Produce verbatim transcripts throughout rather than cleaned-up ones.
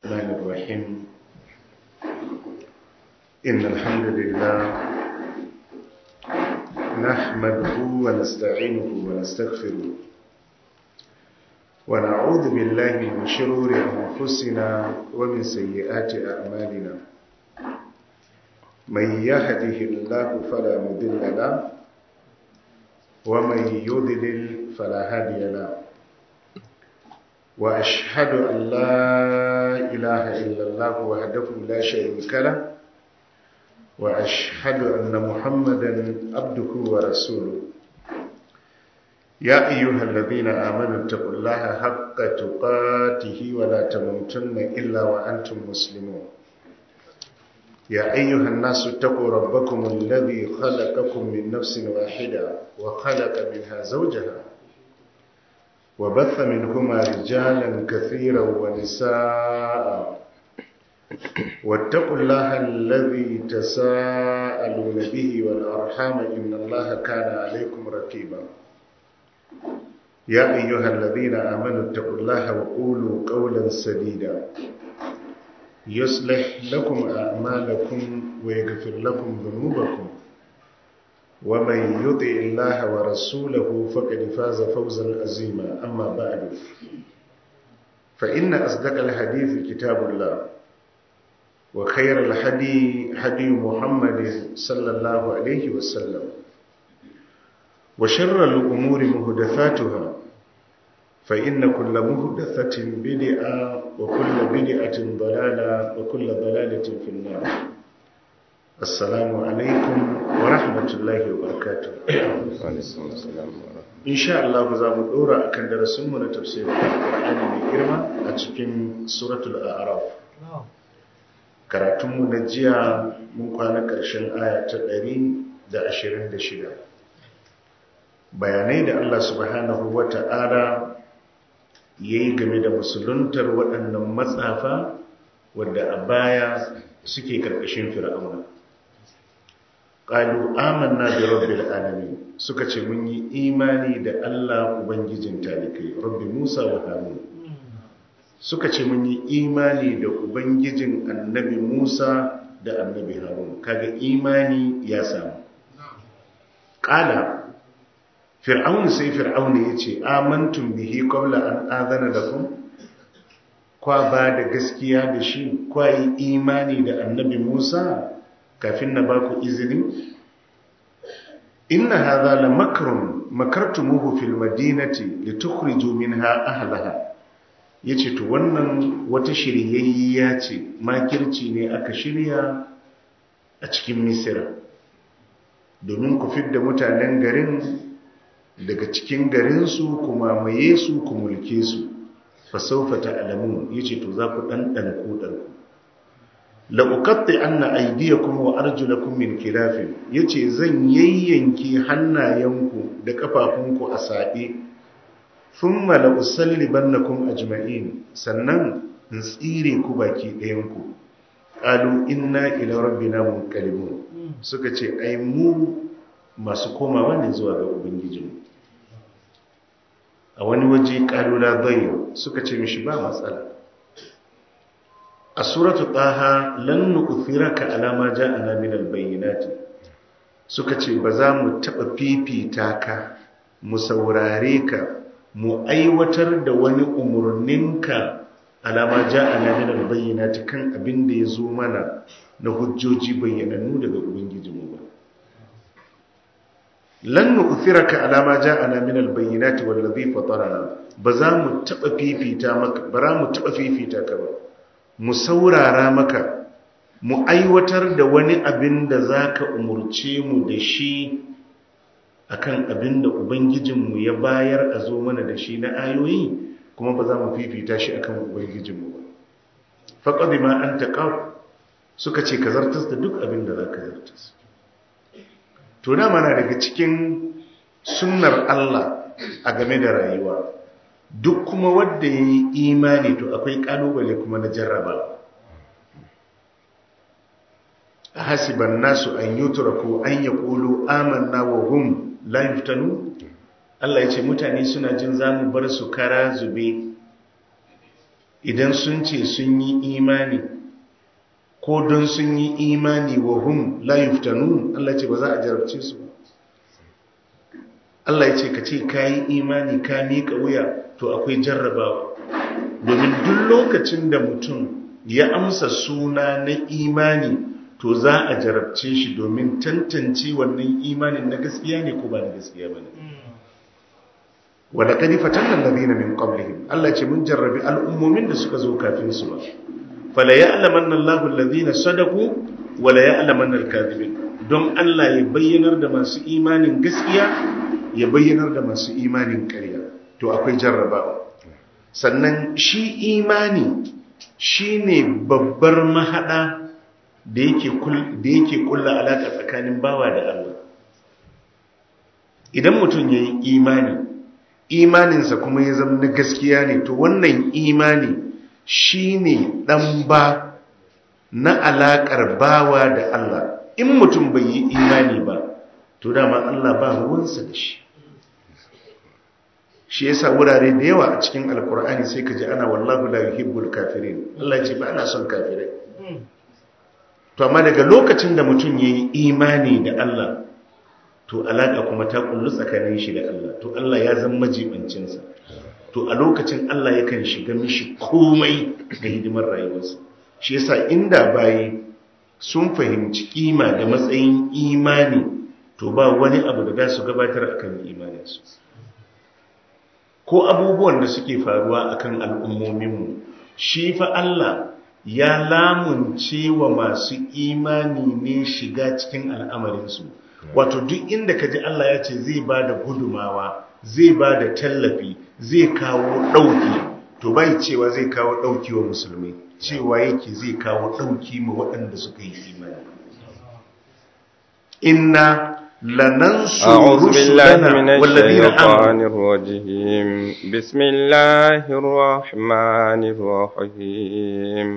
الرحمن الرحيم إن الحمد لله نحمده ونستعينه ونستغفره ونعوذ بالله من شرور أنفسنا ومن سيئات أعمالنا من يهده الله فلا مضل له ومن يضلل فلا هادي له وأشهد أن لا إله إلا الله وحده لا شريك له وأشهد أن محمدا عبده ورسوله يا أيها الذين آمنوا اتقوا الله حق تقاته ولا تموتن إلا وأنتم مسلمون يا أيها الناس اتقوا ربكم الذي خلقكم من نفس واحدة وخلق منها زوجها وبث منهما رجالا كثيرا ونساء واتقوا الله الذي تساءلون به والأرحام إن الله كان عليكم رقيبا يا أيها الذين آمنوا اتقوا الله وقولوا قولا سديدا يصلح لكم أعمالكم ويغفر لكم ذنوبكم ومن يطع الله ورسوله فقد فاز فوزا عظيما أما بعد فإن أصدق الحديث كتاب الله وخير الهدي هدي محمد صلى الله عليه وسلم وشر الأمور محدثاتها فإن كل محدثة بدعة وكل بدعة ضلالة وكل ضلالة في النار. السلام عليكم ورحمة الله وبركاته. إن شاء الله بزام الأورا أكن درسمنا تفسير القرآن الكريم أتكلم سورة الأعراف. karatunmu na jiya mun kwana ƙarshen aya ta ɗari da ashirin da shida. Bayanai da Allah subhanahu wa ta'ala ya yi game da musuluntar waɗannan matsafa wadda a baya suke ƙarƙashin fir'auna. Ƙalu amanna da rabbil alamin suka ce mun yi imani da Allah Ubangijin talikai, rabbi Musa wa Harun. Suka ce mun yi imani da Ubangijin annabi Musa da annabi Harun. Kaga imani ya samu. Ƙala fir'aun sai fir'aun ya ce amantum bihi qabla an adana lakum, kwa ba da gaskiya da shi, kwa yi imani da annabi Musa kafin na baku izini. Inna hadha la makrun makartumuhu fil madinati litukhriju minha ahlaha. Yace to wannan wata shiryayya ce, makirci ne aka shirya a cikin Misira domin ku fidda mutanen garin daga cikin garinsu ku mamaye su ku mulke su. Fa sawfa ta'lamun, yace to za ku dandana kudanku. La uqatti anna aydiyakum wa arjulakum min khilafin, yace zan yayyanki hannayenku da kafafunku a saɗe. Thumma la usallibannakum ajma'in, sannan in tsire ku baki ɗayanku. Qalu inna ila rabbina munqalibun, suka ce ai mu masu komawa ne zuwa ga ubangijinmu. A wani waje qalu la dhayr, suka ce mishi ba matsala. A suratu taha lan nu'thiraka ala ma ja'ana min al-bayyinati, suka ce ba za mu taba fifita ka, mu saurare ka, mu aiwatar da wani umurninka alama ja'ana min al-bayyinati, kan abin da yazo mana na hujjoji bayyanannu daga ubangijinmu ba. Lan nu'thiraka alama ja'ana min al-bayyinati wallazi fatarana, ba za mu taba fifita maka, bara mu taba fifita ka ba, mu saurara maka, mu aiwatar da wani abin da zaka umurce mu da shi akan abin da Ubangijinmu ya bayar a zo mana da shi na ayoyi, kuma ba za mu fifita shi akan Ubangijinmu ba. Faƙaɗi ma an taƙa, suka ce ka zartas da duk abin da za ka zartas. To dama na daga cikin sunnar Allah a game da rayuwa, duk kuma wadda ya yi imani to akwai ƙalubale kuma na jarraba. A hasiban nasu an yi turaku an ya ƙulu amanna wa hum la yuftanu. Allah ya ce mutane suna jin zamu bar su kara zube idan sun ce sun yi imani ko don sun yi imani wa hum la yuftanun, Allah ce ba za a jarabce su. Allah ya ce ka ce ka yi imani ka miƙa wuya, to akwai jarrabawa. Domin duk lokacin da mutum ya amsa suna na imani, to za a jarabce shi domin tantance wannan imanin na gaskiya ne ko ba na gaskiya ba ne. Wadda ka nifa tannan labina min ƙablihim, Allah ce mun jarrabi al'ummomin da suka zo kafin su ba. Fala ya alaman nan lahun labina sadaku, wala ya alaman nan kadibin, don Allah ya bayyanar da masu imanin gaskiya, ya bayyanar da masu imanin ƙarya. To akwai jarrabawa. Sannan shi imani shi ne babbar mahaɗa da yake kulla alaƙa tsakanin bawa da Allah. Idan mutum ya yi imani, imaninsa kuma ya zama na gaskiya ne, to wannan imani shi ne ɗan ba na alaƙar bawa da Allah. In mutum bai yi imani ba, to dama Allah ba ruwansa da shi. Shi yasa wurare da yawa a cikin alkur'ani sai ka ji ana wallahu la yuhibbul kafirin, Allah ce ba ana son kafirai. To amma daga lokacin da mutum yayi imani da Allah, to alaka kuma ta kullu tsakanin shi da Allah, to Allah ya zama majibancin sa. To a lokacin Allah yakan shiga mishi komai ga hidimar rayuwarsa. Shi yasa inda bayi sun fahimci kima da matsayin imani, to ba wani abu da za su gabatar akan imaninsu. Ko abubuwan da suke faruwa akan al'ummominmu, shi fa Allah ya lamunce wa masu imani ne shiga cikin al'amarinsu. Wato duk inda ka ji Allah ya ce zai ba da gudumawa, zai ba da tallafi, zai kawo ɗauki, to bai cewa zai kawo ɗauki wa musulmi, cewa yake zai kawo ɗauki ma waɗanda suka yi imani. Inna لننصر رسلنا والذين آمنوا. بسم الله الرحمن الرحيم.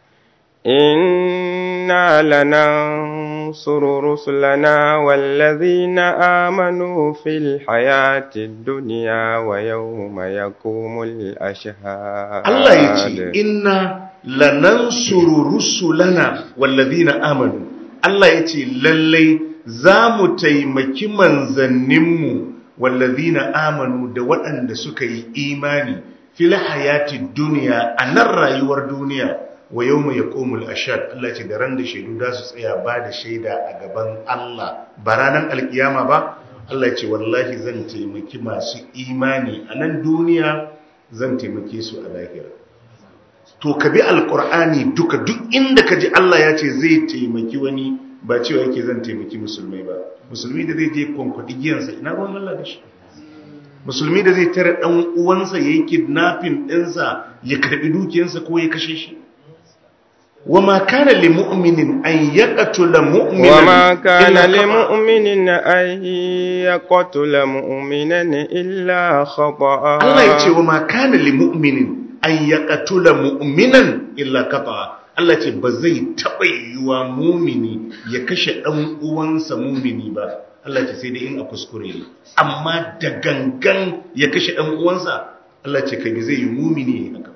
إنا لننصر رسلنا والذين آمنوا في الحياة الدنيا ويوم يقوم الأشهاد. الله يجي إنا لننصر رسلنا والذين آمنوا. الله يجي للي za mu taimaki manzanninmu wallazina amanu da waɗanda suka yi imani fil hayati duniya, a nan rayuwar duniya, wa yawma yaqumul ashhad. Allah ce da ran da shaidu da su tsaya ba da shaida a gaban Allah ba ranar alkiyama ba. Allah ce wallahi zan taimaki masu imani a nan duniya, zan taimake su a lahira. To ka bi alqur'ani duka, duk inda ka ji Allah ya ce zai taimaki wani, ba cewa yake zan taimaki musulmai ba. Musulmi da zai je kwankwaɗi giyansa, ina ruwan Allah da shi. Musulmi da zai tare ɗan uwansa ya yi kidnapping ɗinsa, ya karɓi dukiyansa ko ya kashe shi. wa ma kana li mu'minin an yaqtula mu'minan wa ma kana li mu'minin an yaqtula mu'minan illa khata'a. Allah ya ce wa ma kana li mu'minin an yaqtula mu'minan illa khata'a. Allah ce ba zai taɓa yiwuwa mumini ya kashe ɗan uwansa mumini ba. Allah ce sai dai in a kuskure ne, amma da gangan ya kashe ɗan uwansa, Allah ce kai zai yi mumini haka.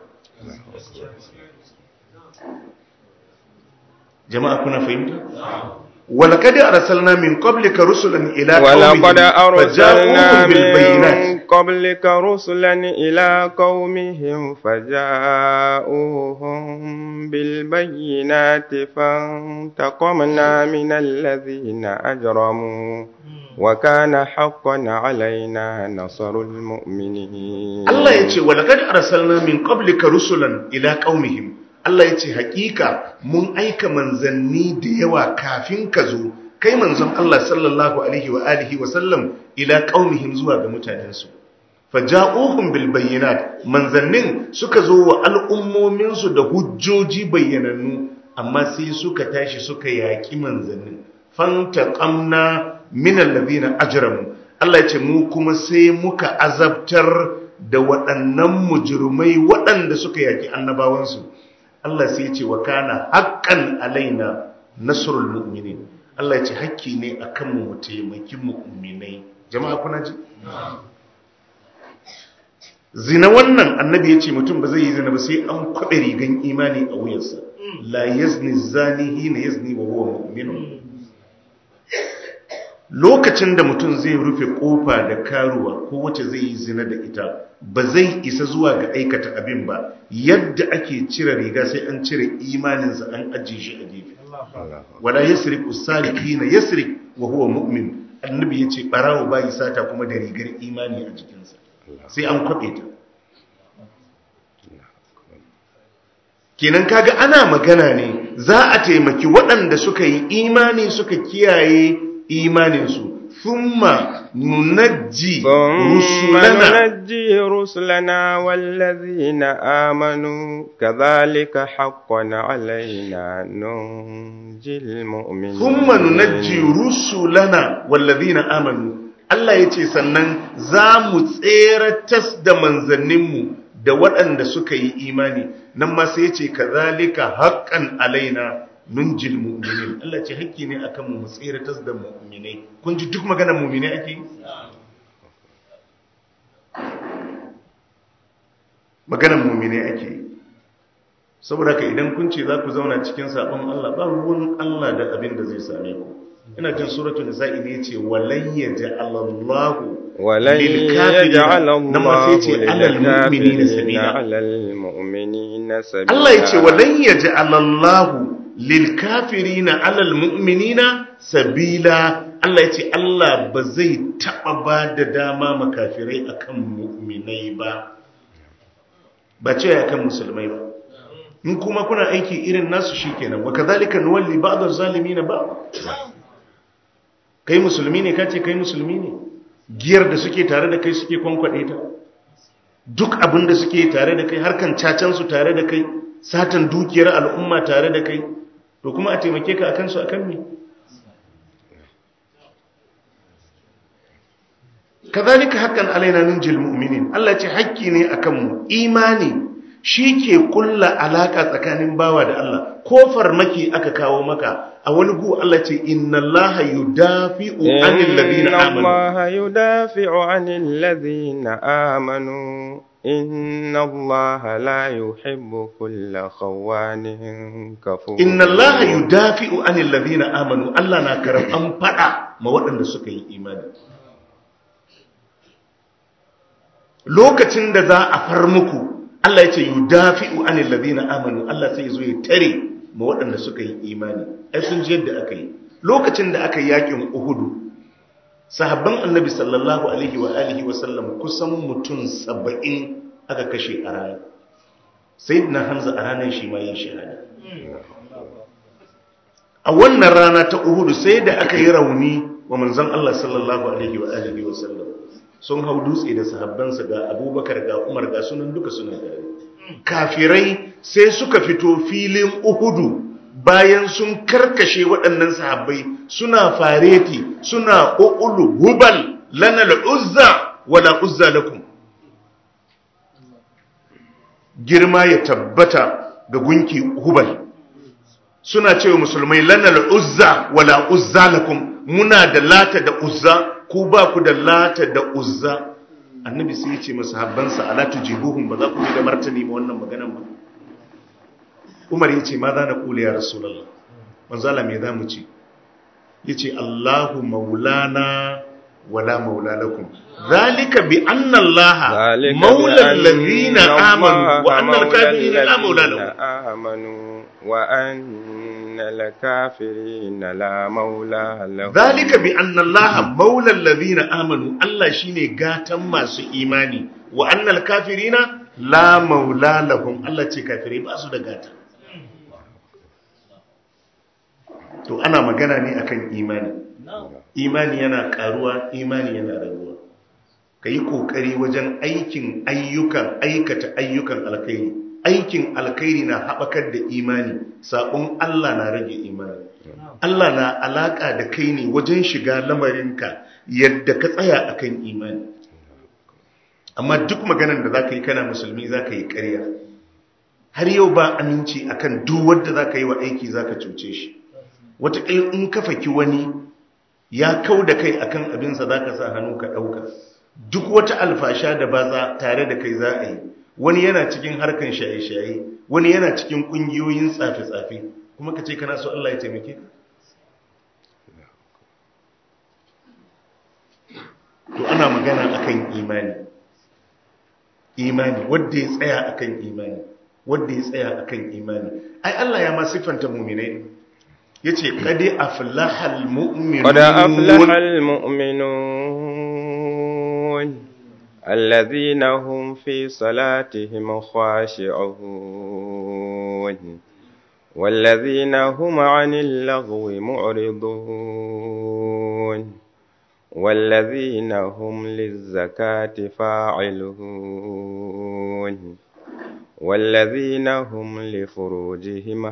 Jama'a kuna fahimta? ولقد أرسلنا من قبلك رسلا إلى قومهم فجاءوهم بالبينات قبلك رسلا إلى قومهم فجاءوهم بالبينات فانتقمنا من الذين أجرموا وكان حقا علينا نصر المؤمنين. الله يقول ولقد أرسلنا من قبلك رسلا إلى قومهم. Allah ya ce hakika mun aika manzanni da yawa kafin ka zo kai manzon Allah sallallahu alaihi wa alihi wa sallam ila qaumihim zuwa ga mutanensu faja'uhum bil bayyinat, manzannin suka zo wa al'ummomin su da hujjoji bayyanannu, amma sai suka tashi suka yaki manzannin. Fantaqamna min alladhina ajramu, Allah ya ce mu kuma sai muka azabtar da waɗannan mujrimai waɗanda suka yaki annabawansu. Allah sai ya ce wa kana haqqan alaina nasrul mu'minin. Allah ya ce hakki ne akan mu mu taimaki mu'minai. Jama'a kuna ji? zina wannan annabi ya ce mutum ba zai yi zina ba sai an kwaɓe rigan imani a wuyarsa. La yazni zani hina yazni wa huwa mu'minun. Lokacin da mutum zai rufe kofa da karuwa ko wacce zai yi zina da ita ba zai isa zuwa ga aikata abin ba, yadda ake cire riga sai an cire imaninsa an ajiye shi a gefe. Wala yasriqu sariqina yasriq wa huwa mu'min. Annabi yace barawo bai sata kuma da rigar imani a jikinsa, sai an kwabe ta. Kenan kaga ana magana ne za a taimaki waɗanda suka yi imani suka kiyaye imaninsu. Thumma nunajji rusulana nunajji rusulana wallazina amanu kadhalika haqqan alaina nunjil mu'minin. Thumma nunajji rusulana wallazina amanu. Allah yace sannan za mu tseratas da manzanninmu da waɗanda suka yi imani. Nan ma sai yace kadhalika haqqan alaina nunjil mu'minin. Allah ce hakki ne akan mu tsiratas da mu'minai. Kun ji duk maganar mu'minai ake? Maganar mu'minai ake. Saboda ka idan kun ce za ku zauna cikin sabon Allah ba ruwan Allah da abin da zai same ku. Ina jin suratul nisa'i ne yace walan yaj'alallahu walan yaj'alallahu alal mu'minina sabila. Allah yace walan yaj'alallahu lilkafirina alal mu'minina sabila. Allah ya ce Allah ba zai taba ba da dama makafirai akan mu'minai ba, ba ce akan musulmai ba. In kuma kuna aiki irin nasu shikenan, wa kadhalika nuwalli ba'd az-zalimin ba. Kai musulmi ne kace kai musulmi ne, giyar da suke tare da kai suke kwankwade ta, duk abin da suke tare da kai, harkan cacan su tare da kai, satan dukiyar al'umma tare da kai, to kuma a taimake ka akan su akan me? Kadhalika haqqan alaina nunjil mu'minin. Allah ce hakki ne akan mu. Imani shike kulla alaka tsakanin bawa da Allah. Ko farmaki aka kawo maka a wani gu Allah ce inna Allaha yudafi'u 'anil ladina amanu. Inna Allaha yudafi'u 'anil ladina amanu. Inna Allaha la yuhibbu kulla khawanin kafur. Inna Allaha yudafi'u 'anil ladina amanu. Allah na karban fada ma waɗanda suka yi imani. Lokacin da za a far muku, Allah ya ce yudafi'u 'anil ladina amanu. Allah sai zo ya tare ma waɗanda suka yi imani. Ai sun ji yadda aka yi. Lokacin da aka yi yakin Uhud, sahabban Annabi sallallahu alaihi wa alihi wa sallam kusan mutum saba'in aka kashe a ranar. Sayyidina Hamza a ranar shi ma yin shahada. A wannan rana ta Uhud sai da aka yi rauni wa manzon Allah sallallahu alaihi wa alihi wa sallam. Sun hau dutse da sahabbansa ga Abubakar ga Umar ga sunan duka suna tare. Kafirai sai suka fito filin Uhudu bayan sun karkashe waɗannan sahabbai, suna fareti, suna ƙoƙulu hubal lana al'uzza wala uzza lakum. Girma ya tabbata ga gunki hubal. Suna cewa musulmai lana al'uzza wala uzza lakum. Muna da lata da uzza, ku ba ku da lata da uzza. Annabi sai ya ce masahabbansa ala tujibuhum, ba za ku yi da martani ma wannan maganan ba. Umar ya ce ma za na kula ya Rasulullah, manzo Allah me za mu ce? Ya ce Allahu maulana wala maula lakum, zalika bi anna Allah maula alladhina amanu wa anna al-kafirina la maula lahum wa anna al-kafirina la maula lahum. Zalika bi anna Allah maula alladhina amanu. Allah shine gatan masu imani, wa anna al-kafirina la maula lahum. Allah ce kafirai ba su da gata. To ana magana ne akan imani. Imani yana karuwa, imani yana raguwa. Ka yi kokari wajen aikin ayyukan aikata ayyukan alkhairi. Aikin alkhairi na haɓakar da imani, saɓon Allah na rage imani. Allah na alaƙa da kai ne wajen shiga lamarinka yadda ka tsaya akan imani. Amma duk maganar da za ka yi kana musulmi za ka yi ƙarya. Har yau ba aminci akan duk wanda za ka yi wa aiki za ka cuce shi. Wataƙil in ka faki wani ya kau da kai akan abinsa za ka sa hannu ka ɗauka. duk wata alfasha da baza tare da kai za a yi, wani yana cikin harkan shaye-shaye, wani yana cikin ƙungiyoyin tsafe-tsafe, kuma ka ce kana so Allah ya taimake ka? To ana magana akan imani, imani wanda ya tsaya akan imani, wanda ya tsaya akan imani. Ai Allah ya ma siffanta mu'minai, yace qad aflahal mu'minun, qad aflahal mu'minun alladhina hum fi salatihim khashi'un والذين هم عن اللغو معرضون والذين هم للزكاة فاعلون والذين هم لفروجهم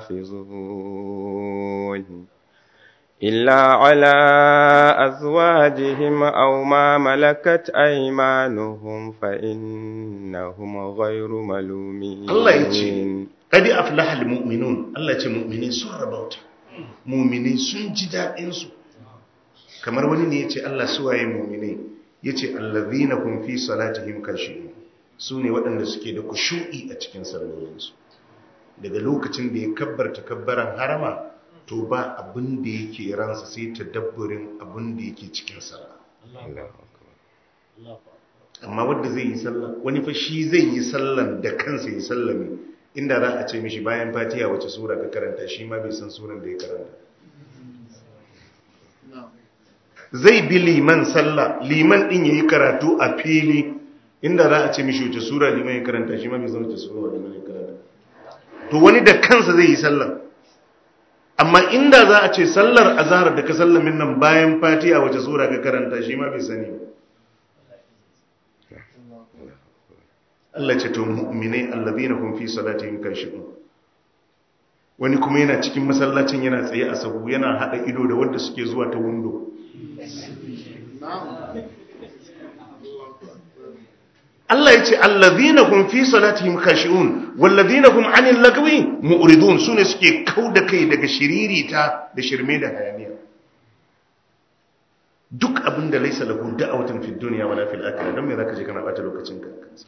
حافظون إلا على أزواجهم أو ما ملكت أيمانهم فإنهم غير ملومين. الله يجزي قد أفلح المؤمنون. الله يجزي مؤمنين سورة بوتا مؤمنين سنجدا إنسو kamar wani ne yace Allah suwaye mu'minai, yace allazina hum fi salatihim khashi'un, sune waɗanda suke da kushu'i a cikin sallolinsu. Daga lokacin da ya kabbarta kabbaran harama to ba abin da yake ransa sai tadabburin abin da yake cikin sallah. Amma wanda zai yi sallah, wani fa shi zai yi sallan da kansa ya sallame, inda za a ce mishi bayan Fatiha wace sura ka karanta, shi ma bai san suran da ya karanta. Zai bi liman sallah, liman din yayi karatu a fili, inda za a ce mishi wace sura liman ya karanta, shi ma bai san wace sura liman ya karanta. To wani da kansa zai yi sallah, amma inda za a ce sallar azhar da ka sallamin nan bayan Fatiha wace sura ka karanta, shi ma bai sani ba. Allah ce to mu'minai alladhina hum fi salatihim khashi'un. Wani kuma yana cikin masallacin yana tsaye a sahu yana hada ido da wanda suke zuwa ta window. Allah ya ce alladhina hum fi salatihim khashi'un walladhina hum 'anil lagwi mu'ridun, sune suke kauda kai daga shiririta da shirme da hayaniya. Duk abinda laysa lahu da'watun fid dunya wala fil akhirah, dan me zaka je kana bata lokacin ka?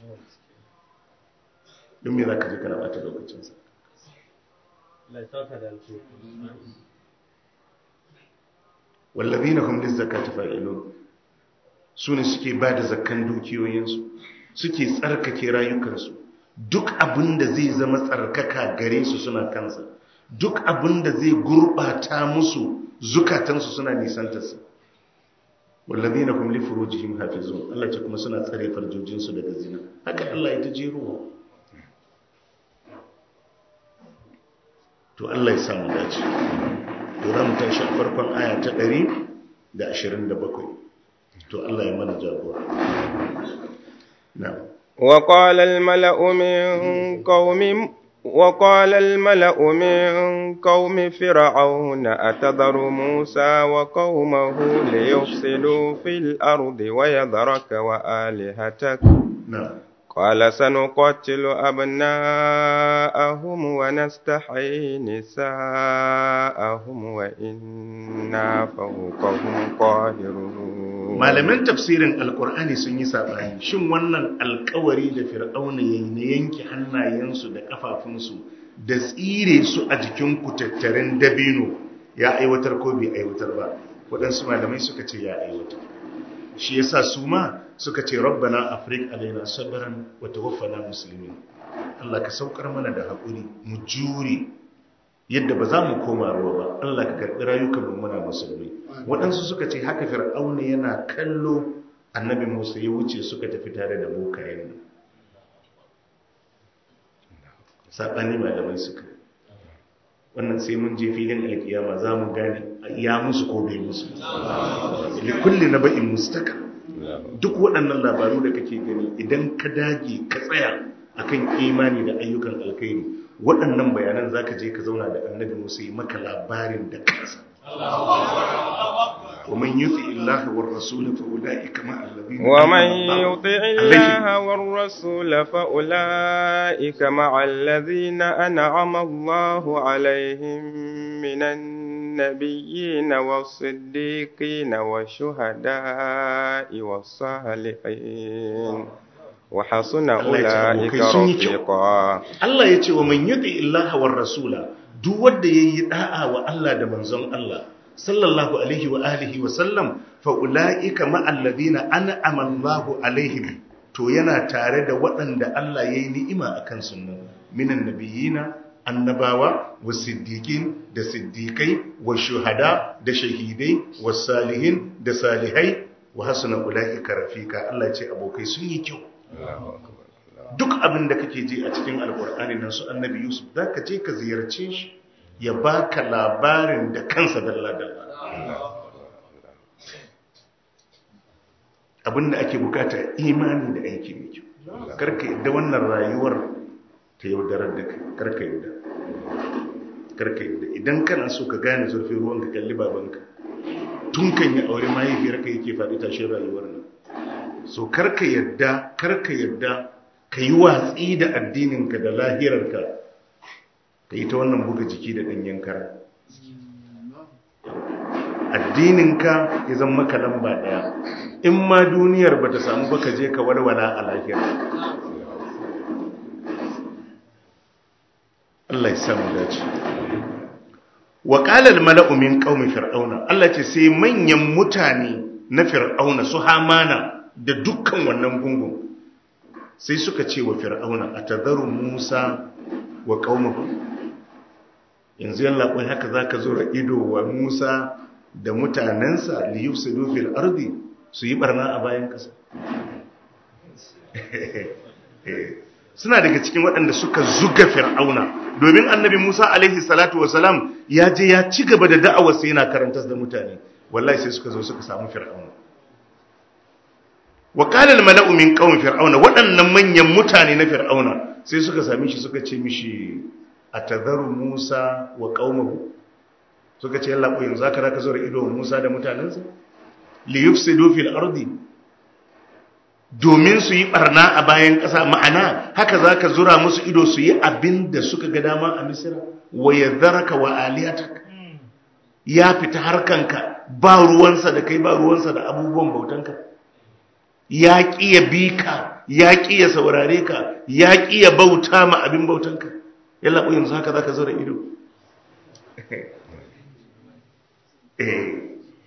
Dan me zaka je kana bata lokacin sa? والذين هم للزكاة فاعلون, sune suke ba da zakkan dukiyoyinsu, suke tsarkake rayukansu. Duk abinda zai zama tsarkaka gare su suna kansa, duk abinda zai gurbata musu zukatansu suna nisantarsa. والذين هم لفروجهم حافظون, Allah ce kuma suna tsare farjojinsu daga zina. Haka Allah ya ta jeruwa. To Allah ya samu dace. To za mu tashi a farkon aya ta ɗari da ashirin da bakwai. To Allah ya mana jagora. Na'am. وقال الملأ من قوم وقال الملأ من قوم فرعون أتذر موسى وقومه ليفسدوا في الأرض ويذرك وآلهتك. نعم. قال سنقتل أبناءهم ونستحيي نساءهم وإنا فوقهم قاهرون. malaman tafsirin alkur'ani sun yi sabani, shin wannan alkawari da fir'auna yayi ne yanke hannayensu da kafafunsu da tsire su a jikin kutattaren dabino ya aiwatar ko bai aiwatar ba? Waɗansu malamai suka ce ya aiwatar. Shi yasa su ma suka ce rabbana afrik alaina sabran wa tawaffana muslimin. Allah ka saukar mana da hakuri mu jure yadda ba za mu koma ruwa ba. Allah ka karbi rayukan mu muna musulmi. Waɗansu suka ce haka fir'auna yana kallo annabi Musa ya wuce suka tafi tare da bokayen nan. Sabani malamai suka, wannan sai mun je filin alkiyama za mu gane ya musu ko bai musu. Likulli naba'in mustaqar. Duk waɗannan labaru da kake gani idan ka dage ka tsaya akan imani da ayyukan alkhairi, waɗannan bayanan zaka je ka zauna da annabi Musa yi maka labarin da kansa. ومن يطع الله والرسول فأولئك مع الذين ومن يطع الله والرسول فأولئك مع الذين أنعم الله عليهم من النبيين والصديقين والشهداء والصالحين وحسن أولئك رفيقا. Allah ya ce wa man yuti illaha war rasula, duk wanda yayi da'a wa Allah da manzon Allah sallallahu alaihi wa alihi wa sallam, fa ulaika ma alladhina an'ama Allahu alaihim, to yana tare da waɗanda Allah yayi ni'ima akan sunna, minan nabiyina, annabawa, wasiddiqin da siddiqai, wa shuhada da shahidai, was salihin da salihai, wa hasuna ulaika rafika. Allah ya ce abokai sun yi kyau. Duk abin da kake ji a cikin alkur'ani nan su annabi Yusuf, za ka je ka ziyarce shi ya baka labarin da kansa dalla-dalla. Abin da ake bukata imani da aiki mai kyau. Karka yadda wannan rayuwar ta yaudarar da kai, karka yadda. Karka yadda idan kana so ka gane zurfin ruwan ka kalli babanka, tun kan yi aure mahaifiyarka yake faɗi tashin rayuwar nan. So karka yadda, karka yadda ka yi watsi da addininka da lahirarka, ka yi ta wannan buga jiki da ɗanyen kara. Addininka ya zama maka lamba ɗaya, in ma duniyar ba ta samu ba ka je ka walwala a lahira. Allah ya samu dace. Wa qala al-mala'u min qaumi fir'auna, Allah ce sai manyan mutane na fir'auna su Hamana da dukkan wannan gungun sai suka ce wa fir'auna, atadharu Musa wa qaumahu, yanzu yalla kai haka zaka zura ido wa Musa da mutanensa li yufsidu fil ardi, su yi barna a bayan kasa. Suna daga cikin waɗanda suka zuga fir'auna, domin annabi Musa alaihi salatu wasalam ya je ya ci gaba da da'awar sai yana karantar da mutane, wallahi sai suka zo suka samu fir'auna. Wa qala al-mala'u min qaumi fir'auna, waɗannan manyan mutane na fir'auna sai suka same shi suka ce mishi, atadharu Musa wa qaumahu, suka ce yalla ko yanzu zaka raka zo da ido Musa da mutanensa li yufsidu fil ardi, domin su yi barna a bayan ƙasa. Ma'ana haka zaka zura musu ido su yi abin da suka ga dama a Misra, wa yadharaka wa aliyatak, ya fita harkanka ba ruwansa da kai, ba ruwansa da abubuwan bautanka, ya ƙi ya bi ka, ya ƙi ya saurare ka, ya ƙi ya bauta ma abin bautanka. Yalla ko yanzu haka zaka zo da ido. eh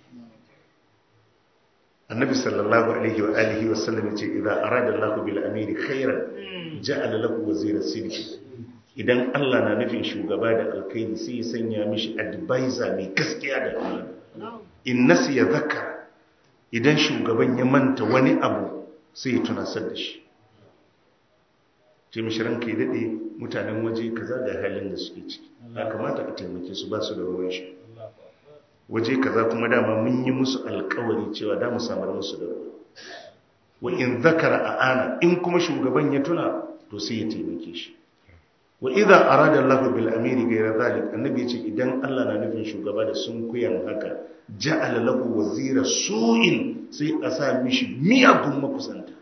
Annabi sallallahu alaihi wa alihi wa sallam yace, idza arada Allahu bil amiri khairan ja'ala lahu wazira sidqi, idan Allah na nufin shugaba da alkhairi sai ya sanya mishi advisor mai gaskiya da Allah. In nasiya zakka, idan shugaban ya manta wani abu sai ya tunasar da shi, ce mishi ranka ya dade, mutanen waje kaza da halin da suke ciki, ya kamata a taimake su, ba su da ruwan shi. Waje kaza kuma dama mun yi musu alkawari cewa da mu samar musu da ruwa. Wa in zakara aana, in kuma shugaban ya tuna to sai ya taimake shi. Wa idza arada Allahu bil amiri ghayra zalik, annabi ya ce idan Allah na nufin shugaba da sun kuyan haka, ja'ala lahu wazira su'in, sai a sa mishi miyagun makusanta.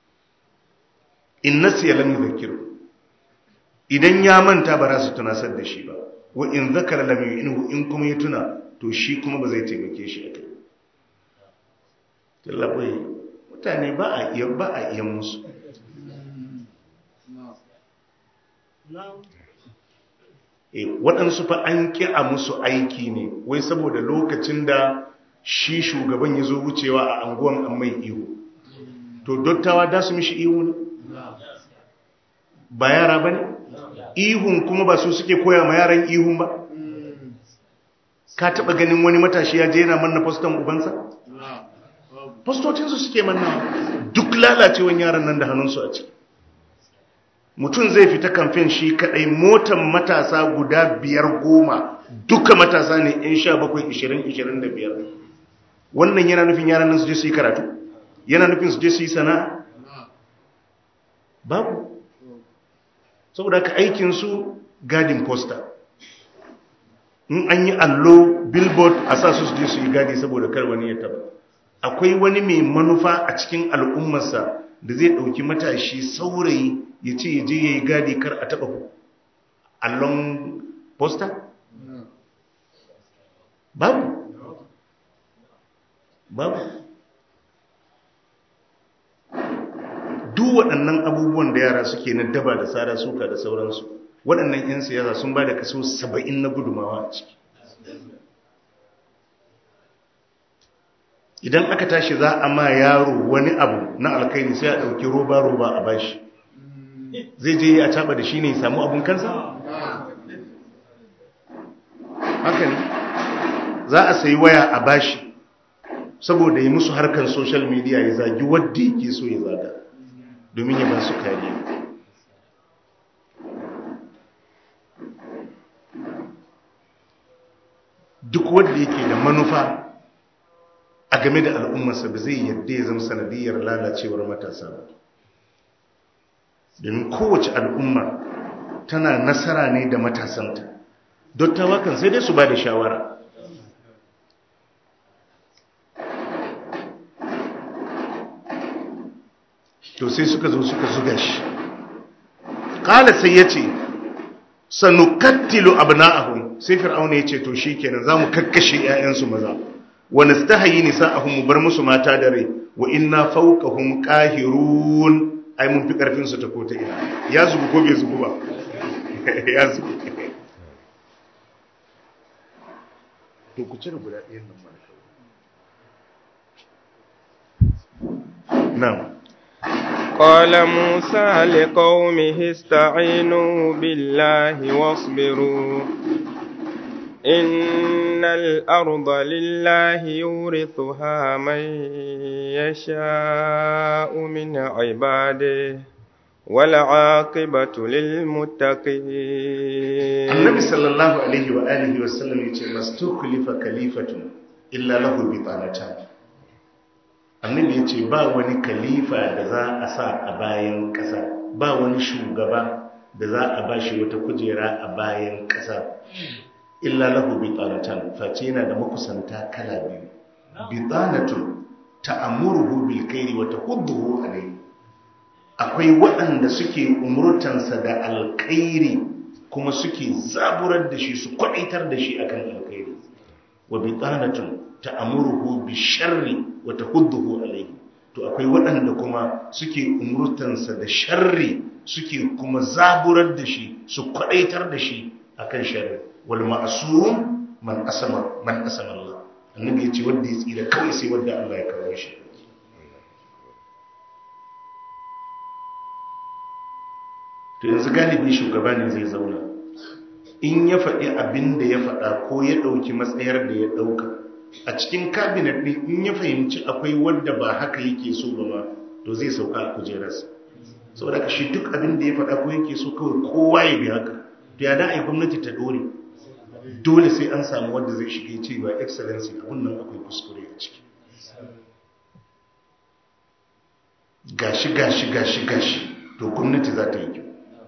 In nasiya lam yudhakkiru, idan ya manta ba za su tunasar da shi ba. Wa in zakara lam yu'inhu, in kuma ya tuna to shi kuma ba zai taimake shi a kai. Tallabai mutane ba a iya ba a iya musu. Eh, waɗansu fa an ƙi a musu aiki ne, wai saboda lokacin da shi shugaban ya zo wucewa a anguwan an mai ihu. To dottawa da su mishi ihu ne? Ba yara ba ne? Ihun kuma ba su suke koya ma yaran ihun ba? Ka taɓa ganin wani matashi ya je yana manna foston ubansa? Fostocinsu suke manna, duk lalacewan yaran nan da hannunsu a ciki. Mutum zai fita kamfen shi kaɗai, motan matasa guda biyar goma, duka matasa ne in sha bakwai ishirin ishirin da biyar. Wannan yana nufin yaran nan su je su yi karatu? Yana nufin su je su yi sana'a? Babu. Saboda ka aikinsu gadin posta. In an yi allo billboard a sa su je su yi gadi saboda kar wani ya taba. Akwai wani mai manufa a cikin al'ummarsa da zai ɗauki matashi saurayi ya ce ya je ya yi gadi kar a taba allon posta? babu babu duk waɗannan abubuwan da yara suke na daba da tsara suka da sauransu, waɗannan 'yan siyasa sun ba da kaso saba'in na gudumawa a ciki. Idan aka tashi za a ma yaro wani abu na alkaini sai a ɗauki roba-roba a bashi, zai je a taɓa da shi ne samu abun kansa? Haka ne, za a sayi waya a bashi saboda yi musu harkar social media ya zagi wadda yake so ya zaga domin ya ba su kariya. Duk wadda yake da manufa a game da al'ummarsa ba zai yadda ya zama sanadiyar lalacewar matasa ba, domin kowace al'umma tana nasara ne da matasanta. Dottawa kan sai dai su ba da shawara. To sai suka zo suka zuga shi, kala sai ya ce sanukattilu abna'ahum, sai fir'auna ya ce to shikenan zamu kakkashe 'ya'yansu maza, wa nastahayi nisa'ahum, mu bar musu mata da rai, wa inna fawqahum qahirun, ai mun fi karfin su ta kota ina. Ya zugu ko bai zugu ba? Ya zugu. To ku cire guda ɗayan nan ma. Na'am. قال موسى لقومه استعينوا بالله واصبروا إن الأرض لله يورثها من يشاء من عباده والعاقبة للمتقين. النبي صلى الله عليه وآله وسلم يقول ما استخلف خليفة إلا له بطانتان. Annabi ya ce ba wani khalifa da za a sa a bayan ƙasa, ba wani shugaba da za a ba shi wata kujera a bayan ƙasa, illa lahu bitanatan, face yana da makusanta kala biyu. Bitanatun ta'amuruhu bil khairi wa tahudduhu alayhi, akwai waɗanda suke umurtansa da alkhairi kuma suke zaburar da shi, su kwadaitar da shi akan alkhairi. Wa bitanatun ta'amuruhu bi sharri wa tahudduhu alayhi, to akwai waɗanda kuma suke umurtansa da sharri, suke kuma zaburar da shi, su kwadaitar da shi akan sharri. Wal ma'sum man asama man asama Allah, annabi yace wanda ya tsira kawai sai wanda Allah ya kawo shi. To yanzu galibi shugaba ne zai zauna, in ya faɗi abin da ya faɗa ko ya ɗauki matsayar da ya ɗauka a cikin kabinet ɗin, in ya fahimci akwai wadda ba haka yake so ba ma, to zai sauka a kujerarsa. Saboda ka shi duk abin da ya faɗa ko yake so kawai kowa ya bi haka. To ya da a yi gwamnati ta dore, dole sai an samu wadda zai shiga cewa excellency abun nan akwai kuskure a ciki. Gashi gashi gashi gashi, to gwamnati za ta yi kyau.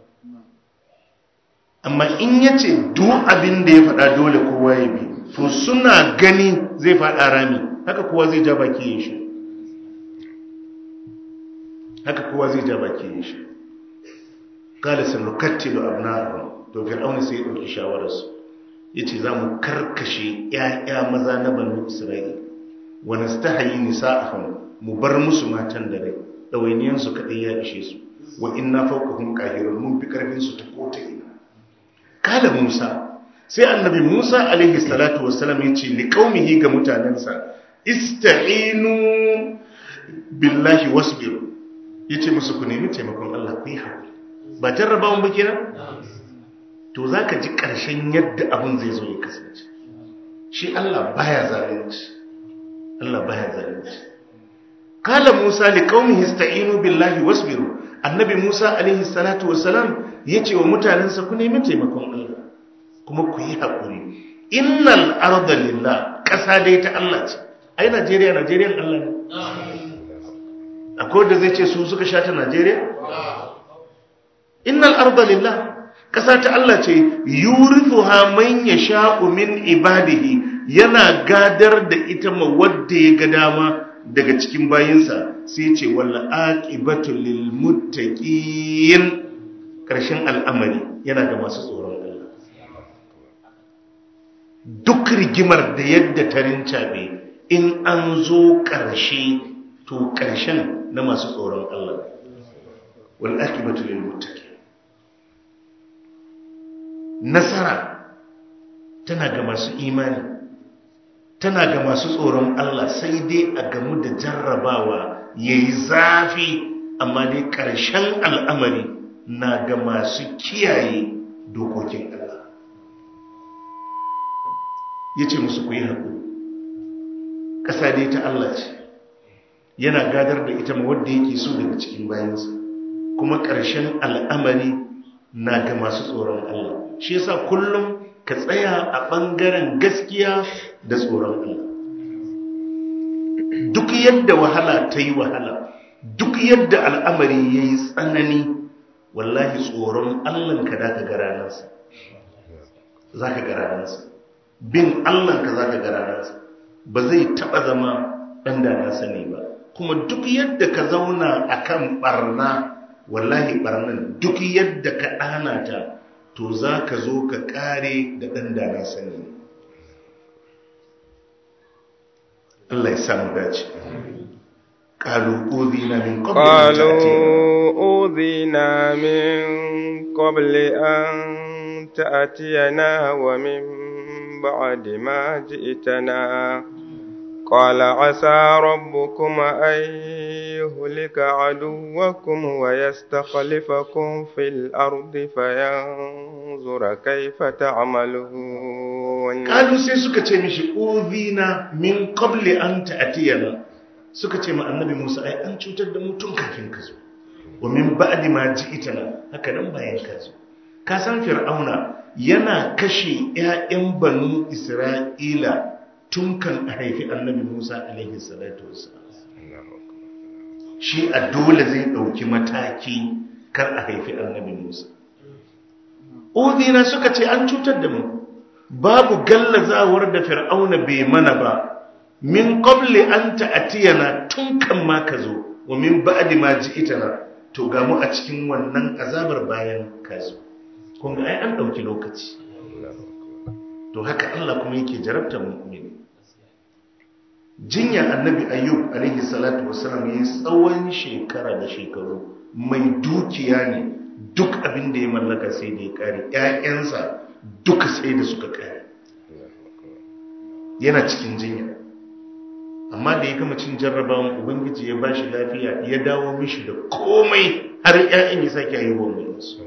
Amma in ya ce duk abin da ya faɗa dole kowa ya bi, to suna gani zai faɗa rami, haka kowa zai ja baki yin shi, haka kowa zai ja baki yin shi. Kala sanukattilu abna'ahum, to fir'auna sai ya ɗauki shawararsu, ya ce za mu karkashe ‘ya'ya maza na banu Isra'il, wa nastahayi nisa'ahum, mu bar musu matan da rai, ɗawainiyansu kaɗai ya ishe su, wa inna fawqahum qahirun, mun fi ƙarfinsu ta kota ina. Kala Musa, sai annabi Musa alaihi salatu wassalam ya ce liqaumihi ga mutanensa, ista'inu billahi wasbiru, yace musu ku nemi taimakon Allah ku yi hakuri. Ba jarrabawan ba kenan? To zaka ji ƙarshen yadda abun zai zo ya kasance. Shi Allah baya zalunci. Allah baya zalunci. Kala Musa liqaumihi ista'inu billahi wasbiru, annabi Musa alaihi salatu wassalam yace wa mutanensa ku nemi taimakon Allah kuma ku yi haƙuri. Innal arda lillah, ƙasa dai ta Allah ce. Ai Najeriya Najeriyan Allah ne. Akwai da zai ce su suka shata Najeriya? Innal arda lillah, ƙasa ta Allah ce, yurithuha man yasha'u min ibadihi, yana gadar da ita ma wadda ya ga dama daga cikin bayinsa. Sai ce wal aqibatu lil muttaqin, ƙarshen al'amari yana ga masu tsoron Allah. duk rigimar da yadda ta rincaɓe in an zo ƙarshe to ƙarshen na masu tsoron Allah wal akibatu lil muttaqin. Nasara tana ga masu imani, tana ga masu tsoron Allah, sai dai a gamu da jarrabawa yayi zafi, amma dai ƙarshen al'amari na ga masu kiyaye dokokin Allah. Yace musu ku yi haƙuri, ƙasa dai ta Allah ce, yana gadar da ita ma wanda yake so daga cikin bayansa, kuma ƙarshen al'amari na ga masu tsoron Allah. Shi yasa kullum ka tsaya a ɓangaren gaskiya da tsoron Allah. Duk yadda wahala ta yi wahala, duk yadda al'amari ya yi tsanani, wallahi tsoron Allahnka za ka ga ranarsa. Za ka ga ranarsa. Bin Allahnka za ka ga ranarsa. Ba zai taɓa zama ɗan da na sani ba. Kuma duk yadda ka zauna a kan ɓarna, wallahi ɓarnan duk yadda ka ɗana ta, to za ka zo ka ƙare da ɗan da na sani. Allah ya samu dace. قالوا أوذينا من قبل قالوا أوذينا من قبل أن تأتينا ومن بعد ما جئتنا قال عسى ربكم أن يهلك عدوكم ويستخلفكم في الأرض فينظر كيف تعملون. قالوا سيسوك تمشي أوذينا من قبل أن تأتينا. Suka ce ma annabi Musa, ai an cutar da mu tun kafin ka zo, wa min ba'di ma ji'tana, haka nan bayan ka zo. Ka san Fir'auna yana kashe ƴaƴan banu Isra'ila tun kan a haifi annabi Musa alaihi salatu wassalam. Shi a dole zai ɗauki mataki kar a haifi annabi Musa. Udina suka ce an cutar da mu, babu gallazawar da Fir'auna bai mana ba, min qabli an ta'tiyana tun kan ma ka zo, wa min ba'di ma ji'tana, to ga mu a cikin wannan azabar bayan ka zo. Kun ga ai an ɗauki lokaci. To haka Allah kuma yake jarabta mu'mini. Jinya annabi Ayyub alaihi salatu wassalam yayi tsawon shekara da shekaru, mai dukiya ne, duk abin da ya mallaka sai da ya kare, ƴaƴansa duka sai da suka kare. Yana cikin jinya. Amma da ya gama cin jarrabawan Ubangiji ya bashi lafiya, ya dawo mishi da komai, har ƴaƴan ya sake haihuwa mai su.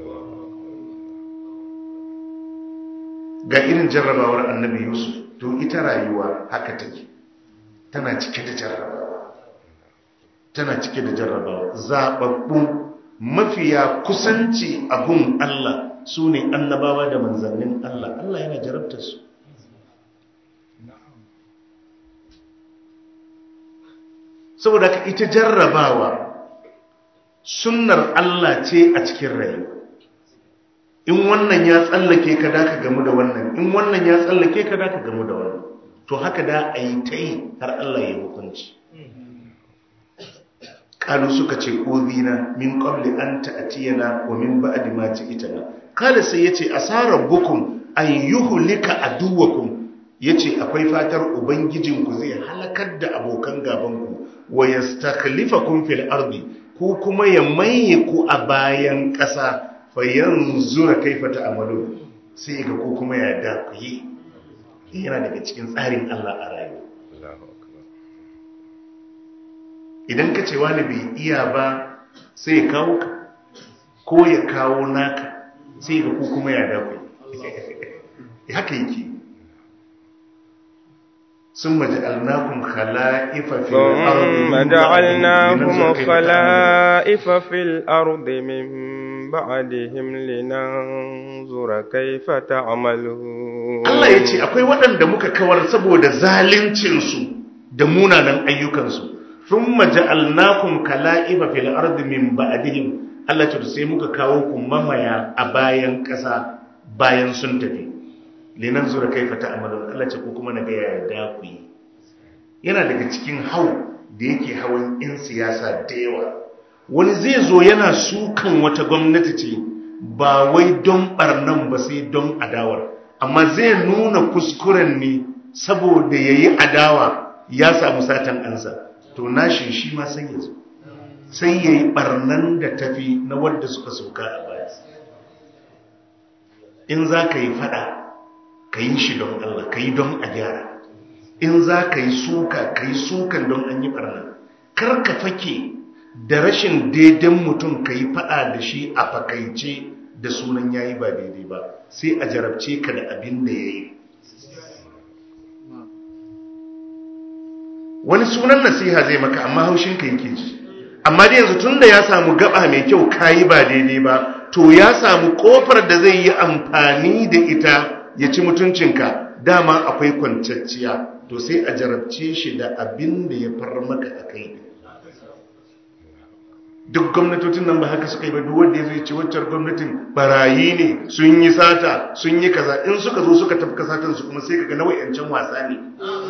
Ga irin jarrabawar annabi Yusuf, to ita rayuwa haka take. Tana cike da jarrabawa, tana cike da jarrabawa. Zaɓaɓɓu mafiya kusanci a gun Allah su ne annabawa da manzannin Allah. Allah yana jarabtar su. Saboda ka ita jarrabawa sunnar Allah ce a cikin rayuwa. In wannan ya tsallake ka da ka gamu da wannan, in wannan ya tsallake ka da ka gamu da wannan. To haka da a yi ta yi har Allah ya hukunci. Kalu suka ce uzina min qabli an ta'tiyana wa min ba'di ma ji'tana. Kala sai yace asarabbukum an yuhlika aduwakum, yace akwai fatar ubangijinku zai halakar da abokan gabanku, wa yastakhlifakum fil ardi, ku kuma ya maye ku a bayan ƙasa, fa yanzura kaifa ta'malun, sai ga ku kuma ya da ku yi. Yana daga cikin tsarin Allah a rayuwa. Idan ka ce wani bai iya ba, sai ya kawo ka, ko ya kawo naka, sai ga ku kuma ya da ku yi. Haka yake. ثم جعلناكم خلائف في الأرض ثم جعلناكم خلائف في الأرض من بعدهم لننظر كيف تعملون. Allah ya ce akwai waɗanda muka kawar saboda zaluncinsu da munanan ayyukansu. Thumma ja'alnakum khala'ifa fil ardi min ba'dihim. Allah ya ce sai muka kawo ku mamaya a bayan ƙasa bayan sun tafi. Linan zura kai fata amalin Allah ce ko kuma na ga yaya da ku yi. Yana daga cikin hau da yake hawan in siyasa da yawa. Wani zai zo yana sukan wata gwamnati ce ba wai don barnan ba sai don adawar. amma zai nuna kuskuren ne saboda ya yi adawa ya samu satan ansa, to nashi shi ma sai ya zo sai ya yi ɓarnan da tafi na wadda suka sauka a baya. In za ka yi faɗa ka yi shi don Allah, ka yi don a gyara. In za ka yi suka ka yi sukan don an yi ɓarnan. Kar ka fake da rashin daidan mutum ka yi faɗa da shi a fakaice da sunan ya yi ba daidai ba, sai a jarabce ka da abin da ya yi. Wani sunan nasiha zai maka amma haushinka yake ji, amma da yanzu tun da ya samu gaba mai kyau ka yi ba daidai ba, to ya samu kofar da zai yi amfani da ita ya ci mutuncinka. Dama akwai kwanciyar, to sai a jarabce shi da abin da ya far maka a kai. Duk gwamnatocin nan ba haka suka yi ba, duk wanda ya zai ci waccar gwamnatin barayi ne, sun yi sata, sun yi kaza, in suka zo suka tafka satan su kuma sai kaga na wayancan wasa ne.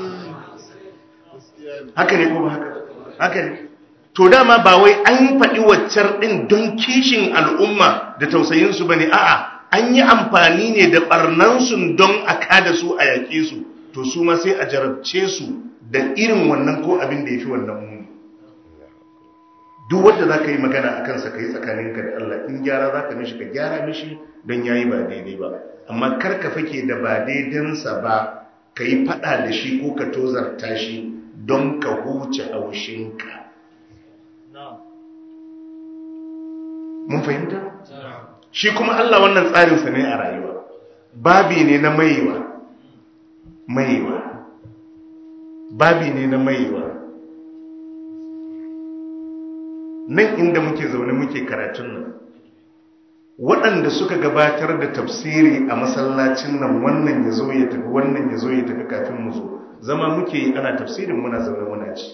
Haka ne ko ba haka? Haka ne. To dama ba wai an faɗi waccar ɗin don kishin al'umma da tausayinsu ba ne, a'a, an yi amfani ne da ɓarnansu don a kada su a yaƙe su, to su ma sai a jarabce su da irin wannan ko abin da ya fi wannan muni. Duk wadda za ka yi magana a kansa ka yi tsakaninka da Allah, in gyara za ka mishi ka gyara mishi don ya yi ba daidai ba, amma kar ka fake da ba daidansa ba ka yi faɗa da shi ko ka tozarta shi don ka huce haushinka. Mun fahimta? Shi kuma Allah wannan tsarinsa ne a rayuwa, babi ne na maiwa, maiwa, babi ne na maiwa. Nan inda muke zaune muke karatun nan, waɗanda suka gabatar da tafsiri a masallacin nan, wannan ya zo ya tafi, wannan ya zo ya tafi kafin mu zo, zama muke yi ana tafsirin muna zaune muna ci.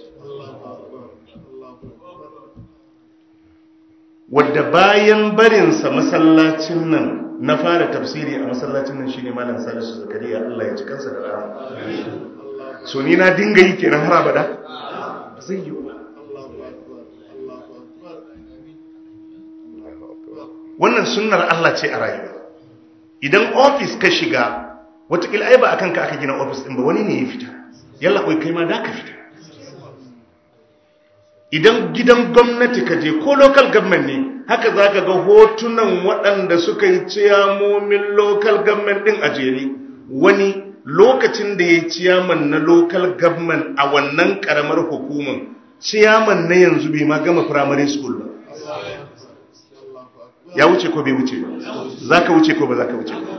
Wadda bayan barinsa masallacin nan na fara tafsiri a masallacin nan shine Malam Salisu Zakariya, Allah ya ci kansa da rahama. So ni na dinga yi kenan har abada? Zai yi ba. Wannan sunnar Allah ce a rayuwa. Idan ofis ka shiga, watakila ai ba akan ka aka gina ofis din ba, wani ne ya fita. Yalla kai kai ma da ka fita. Idan gidan gwamnati ka je ko local government ne, haka za ka ga hotunan waɗanda suka yi ciyamomin local government ɗin a jere. Wani lokacin da ya yi ciyaman na local government a wannan ƙaramar hukumar, ciyaman na yanzu bai ma gama primary school ba. Ya wuce ko bai wuce ba? Za ka wuce ko ba za ka wuce ba?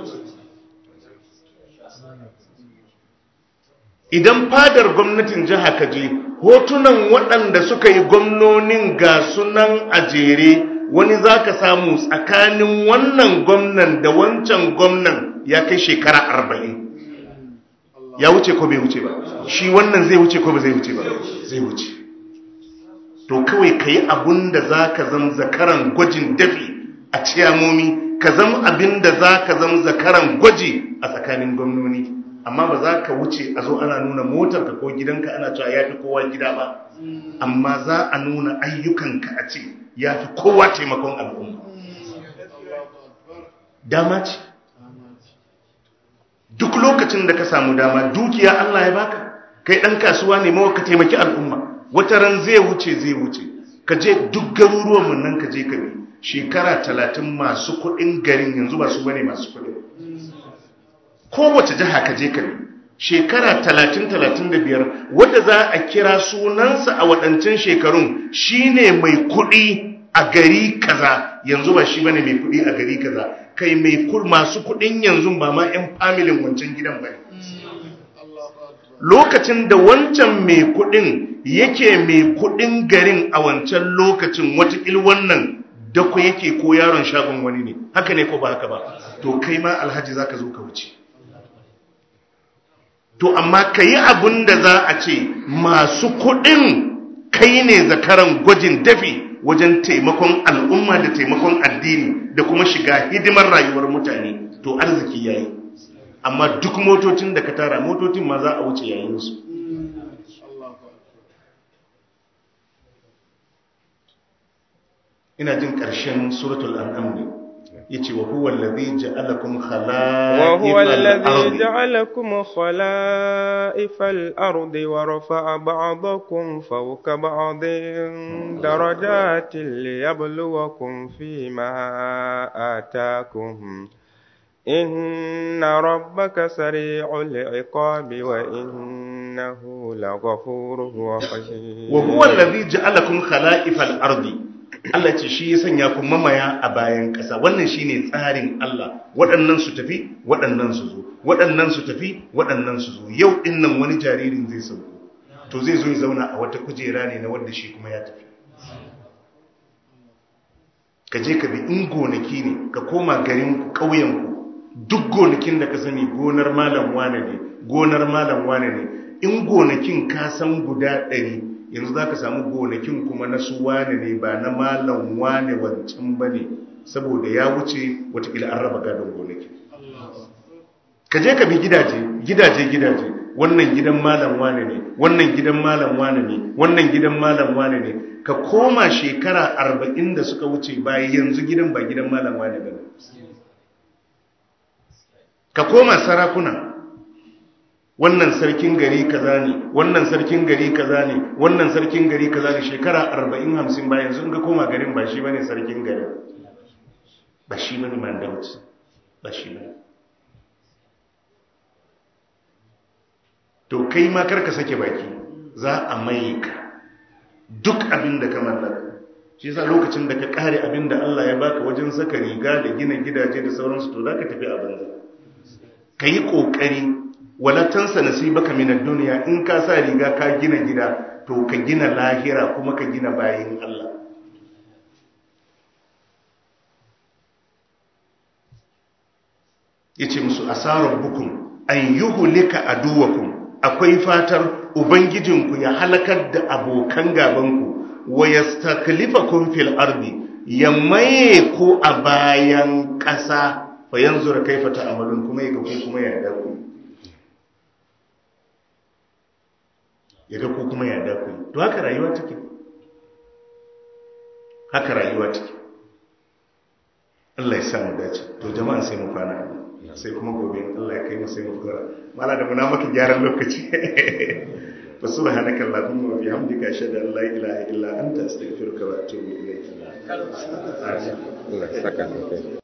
Idan fadar gwamnatin jiha ka je, hotunan waɗanda suka yi gwamnonin ga sunan a jere, wani za ka samu tsakanin wannan gwamnan da wancan gwamnan ya kai shekara arba'in. Ya wuce ko bai wuce ba? Shi wannan zai wuce ko ba zai wuce ba? Zai wuce. To kawai ka yi abin da za ka zama zakaran gwajin dafi a ciyamomi, ka zama abin da za ka zama zakaran gwaji a tsakanin gwamnoni. Amma ba za ka wuce a zo ana nuna motarka ko gidanka ana cewa ya fi kowa gida ba, amma za a nuna ayyukanka a ce ya fi kowa taimakon al'umma. Dama ce. Duk lokacin da ka samu dama, dukiya Allah ya baka, kai ɗan kasuwa ne mawa ka taimaki al'umma, wata ran zai wuce zai wuce. Ka je duk garuruwanmu nan ka je ka bi, shekara talatin masu kuɗin garin yanzu ba su bane masu kuɗin. Kowace jiha ka je ka bi, shekara talatin talatin da biyar, wadda za a kira sunansa a waɗancan shekarun shine mai kuɗi a gari kaza, yanzu ba shi bane mai kuɗi a gari kaza. Kai mai masu kuɗin yanzu ba ma 'yan familin wancan gidan bane. Lokacin da wancan mai kuɗin yake mai kuɗin garin a wancan lokacin, watakil wannan dako yake ko yaron shagon wani ne. Haka ne ko ba haka ba? To kai ma alhaji za ka zo ka wuce. To amma ka yi abin da za a ce masu kuɗin kai ne zakaran gwajin dafi wajen taimakon al'umma da taimakon addini da kuma shiga hidimar rayuwar mutane, to arziki yayi. Amma duk motocin da ka tara, motocin ma za a wuce yayinsu. Ina jin ƙarshen suratul an'am ne. yace wa huwa allazi ja'alakum wa huwa allazi khala'ifal ja'alakum khala'ifal ardi wa rafa'a ba'dakum fawqa ba'din darajatin liyabluwakum fima ataakum inna rabbaka sari'ul 'iqabi wa innahu laghafurur rahim. wa huwa allazi ja'alakum khala'ifal ardi, Allah ce shi ya sanya ku mamaya a bayan ƙasa. Wannan shine tsarin Allah, waɗannan su tafi waɗannan su zo, waɗannan su tafi waɗannan su zo. Yau din nan wani jaririn zai sauko, to zai zo ya zauna a wata kujera ne na wanda shi kuma ya tafi. Ka je ka bi in gonaki ne, ka koma garin ku, ƙauyen ku, duk gonakin da ka sani gonar malam wane ne, gonar malam wane ne. In gonakin ka san guda ɗari, yanzu za ka samu gonakin kuma na su wane ne, ba na malam wane wancan ba ne, saboda ya wuce watakila an raba gadon gonakin. Ka je ka bi gidaje gidaje gidaje, wannan gidan malam wane ne, wannan gidan malam wane ne, wannan gidan malam wane ne. Ka koma shekara arba'in da suka wuce baya, yanzu gidan ba gidan malam wane ba ne. Ka koma sarakuna, wannan sarkin gari kaza ne, wannan sarkin gari kaza ne, wannan sarkin gari kaza ne. Shekara arba'in hamsin bayan sun ga koma garin ba shi bane sarkin garin, ba shi bane mandamci, ba shi bane. To kai ma karka sake baki, za a mai ka duk abin da ka mallaka. Shi yasa lokacin da ka kare abin da Allah ya baka wajen saka riga da gina gidaje da sauransu, to za ka tafi a banza. Ka yi ƙoƙari, walatansa nasibaka minad duniya. In ka sa riga ka gina gida, to ka gina lahira kuma ka gina bayin Allah. Yace musu asarar bukum an yuhlika aduwakum, akwai fatar ubangijinku ya halakar da abokan gabanku, wa yastaklifakum fil ardi, ya maye ku a bayan ƙasa, fa yanzura kaifa ta'malun, kuma ya ga ku kuma ya da ku. Ya ga ku kuma ya da ku. To haka rayuwa take. Haka rayuwa take. Allah ya sa mu dace. To jama'a sai mu kwana. Sai kuma gobe Allah ya kai mu sai mu fara. Mala da muna maka gyaran lokaci. Fa subhanaka allahumma wa bihamdika ashhadu an la ilaha illa anta astaghfiruka wa atubu ilayk. Allah ya saka